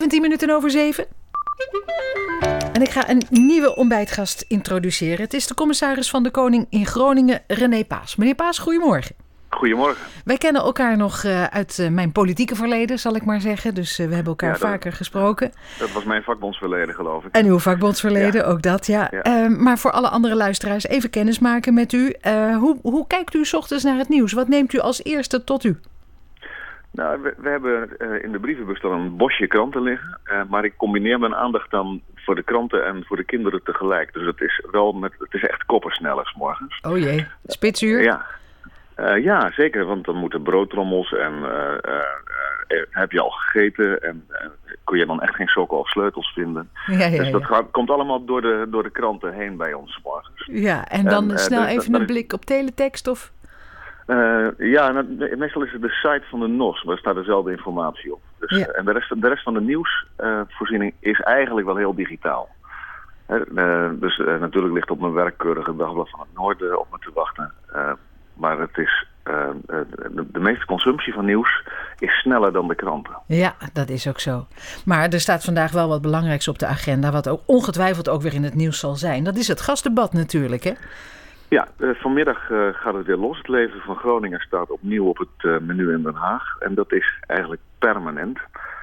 7:17. En ik ga een nieuwe ontbijtgast introduceren. Het is de commissaris van de Koning in Groningen, René Paas. Meneer Paas, goedemorgen. Goedemorgen. Wij kennen elkaar nog uit mijn politieke verleden, zal ik maar zeggen. Dus we hebben elkaar vaker gesproken. Dat was mijn vakbondsverleden, geloof ik. En uw vakbondsverleden, ook dat, ja. Maar voor alle andere luisteraars, even kennis maken met u. Hoe kijkt u 's ochtends naar het nieuws? Wat neemt u als eerste tot u? Nou, we hebben in de brievenbus dan een bosje kranten liggen. Maar ik combineer mijn aandacht dan voor de kranten en voor de kinderen tegelijk. Dus het is echt koppersneller 's morgens. Oh jee, spitsuur? Ja, zeker. Want dan moeten broodtrommels en heb je al gegeten en kun je dan echt geen sokken of sleutels vinden. Dus dat komt allemaal door de kranten heen bij ons 's morgens. Ja, en dan snel even een blik op teletext of... Meestal is het de site van de NOS, maar daar staat dezelfde informatie op. Dus, en de rest van de nieuwsvoorziening is eigenlijk wel heel digitaal. Natuurlijk ligt op mijn werkkeurige Dagblad van het Noorden op me te wachten. Maar het is de meeste consumptie van nieuws is sneller dan de kranten. Ja, dat is ook zo. Maar er staat vandaag wel wat belangrijks op de agenda, wat ook ongetwijfeld ook weer in het nieuws zal zijn. Dat is het gasdebat natuurlijk, hè? Ja, vanmiddag gaat het weer los. Het leven van Groningen staat opnieuw op het menu in Den Haag. En dat is eigenlijk permanent.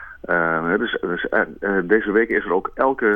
Deze week is er ook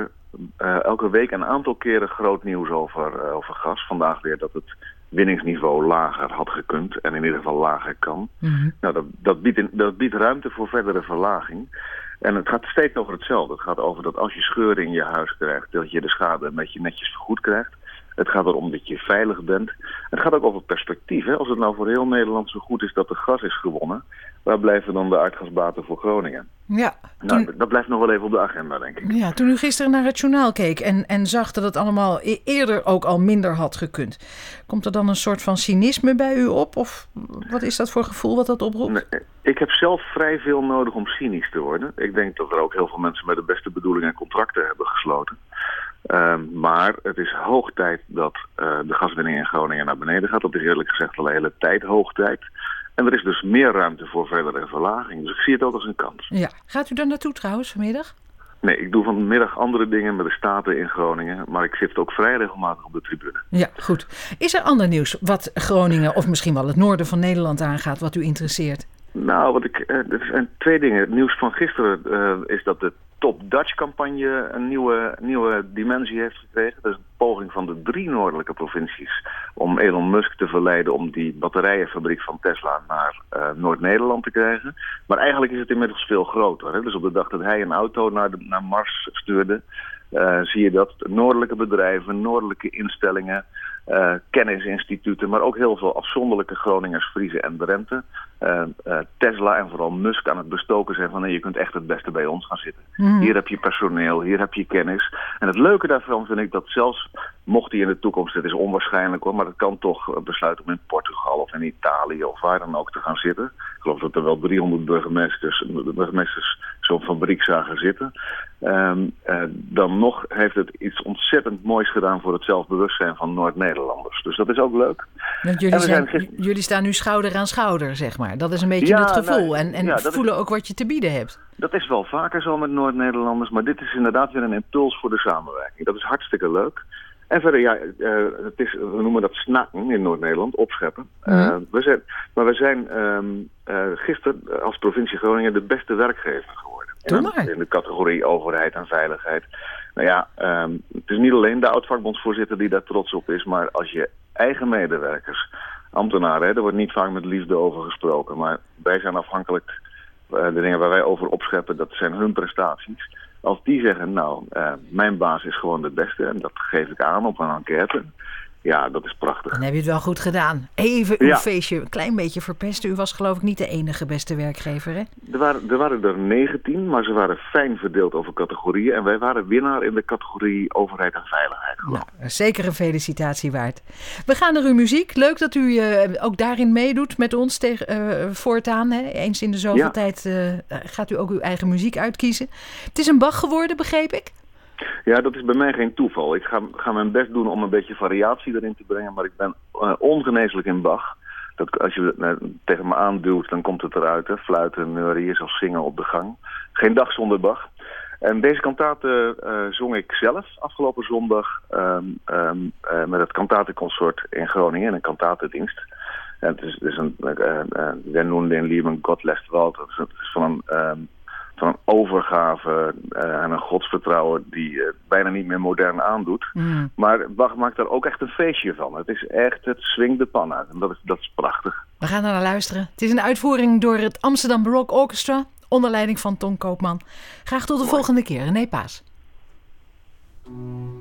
elke week een aantal keren groot nieuws over gas. Vandaag weer dat het winningsniveau lager had gekund en in ieder geval lager kan. Mm-hmm. Nou, dat biedt ruimte voor verdere verlaging. En het gaat steeds over hetzelfde. Het gaat over dat als je scheuren in je huis krijgt, dat je de schade een beetje netjes vergoed krijgt. Het gaat erom dat je veilig bent. Het gaat ook over perspectief. Hè? Als het nou voor heel Nederland zo goed is dat er gas is gewonnen, waar blijven dan de aardgasbaten voor Groningen? Ja. Dat blijft nog wel even op de agenda, denk ik. Ja, toen u gisteren naar het journaal keek en zag dat het allemaal eerder ook al minder had gekund. Komt er dan een soort van cynisme bij u op? Of wat is dat voor gevoel wat dat oproept? Nee, ik heb zelf vrij veel nodig om cynisch te worden. Ik denk dat er ook heel veel mensen met de beste bedoelingen contracten hebben gesloten. Maar het is hoog tijd dat de gaswinning in Groningen naar beneden gaat. Dat is eerlijk gezegd al de hele tijd hoog tijd. En er is dus meer ruimte voor verdere verlaging. Dus ik zie het ook als een kans. Ja. Gaat u daar naartoe trouwens vanmiddag? Nee, ik doe vanmiddag andere dingen met de Staten in Groningen. Maar ik zit ook vrij regelmatig op de tribune. Ja, goed. Is er ander nieuws wat Groningen of misschien wel het noorden van Nederland aangaat wat u interesseert? Nou, er zijn twee dingen. Het nieuws van gisteren is dat de Top Dutch-campagne een nieuwe dimensie heeft gekregen. Dat is een poging van de 3 noordelijke provincies om Elon Musk te verleiden om die batterijenfabriek van Tesla naar Noord-Nederland te krijgen. Maar eigenlijk is het inmiddels veel groter. Hè? Dus op de dag dat hij een auto naar Mars stuurde, zie je dat noordelijke bedrijven, noordelijke instellingen, kennisinstituten, maar ook heel veel afzonderlijke Groningers, Friezen en Drenthe, Tesla en vooral Musk aan het bestoken zijn van je kunt echt het beste bij ons gaan zitten. Mm. Hier heb je personeel, hier heb je kennis. En het leuke daarvan vind ik dat zelfs mocht hij in de toekomst, het is onwaarschijnlijk hoor, maar het kan toch besluiten om in Portugal of in Italië of waar dan ook te gaan zitten. Ik geloof dat er wel 300 burgemeesters zo'n fabriek zagen zitten. Dan nog heeft het iets ontzettend moois gedaan voor het zelfbewustzijn van Noord-Nederlanders. Dus dat is ook leuk. Want jullie staan nu schouder aan schouder, zeg maar. Dat is een beetje het gevoel. En voelen ook wat je te bieden hebt. Dat is wel vaker zo met Noord-Nederlanders. Maar dit is inderdaad weer een impuls voor de samenwerking. Dat is hartstikke leuk. En verder, we noemen dat snakken in Noord-Nederland, opscheppen. We zijn gisteren als provincie Groningen de beste werkgever geworden. In de categorie overheid en veiligheid. Nou ja, het is niet alleen de oud-vakbondsvoorzitter die daar trots op is, maar als je eigen medewerkers, ambtenaren, er wordt niet vaak met liefde over gesproken, maar wij zijn afhankelijk, de dingen waar wij over opscheppen, dat zijn hun prestaties. Als die zeggen, mijn baas is gewoon de beste en dat geef ik aan op een enquête. Ja, dat is prachtig. Dan heb je het wel goed gedaan. Even uw feestje een klein beetje verpesten. U was geloof ik niet de enige beste werkgever, hè? Er waren er 19, maar ze waren fijn verdeeld over categorieën. En wij waren winnaar in de categorie overheid en veiligheid. Zeker een felicitatie waard. We gaan naar uw muziek. Leuk dat u ook daarin meedoet met ons voortaan. Hè? Eens in de zoveel tijd gaat u ook uw eigen muziek uitkiezen. Het is een Bach geworden, begreep ik? Ja, dat is bij mij geen toeval. Ik ga mijn best doen om een beetje variatie erin te brengen, maar ik ben ongeneeslijk in Bach. Dat als je het tegen me aanduwt, dan komt het eruit. Hè? Fluiten, neurieën, zelfs zingen op de gang. Geen dag zonder Bach. En deze kantate zong ik zelf afgelopen zondag met het kantatenconsort in Groningen in een kantatedienst. En het is een Wir nun den lieben Gott lässt Walter. Het is van een overgave en een godsvertrouwen die bijna niet meer modern aandoet. Mm. Maar Bach maakt daar ook echt een feestje van. Het is echt, het swingt de pan uit. En dat is prachtig. We gaan er naar luisteren. Het is een uitvoering door het Amsterdam Baroque Orchestra onder leiding van Ton Koopman. Graag tot de volgende keer. René Paas.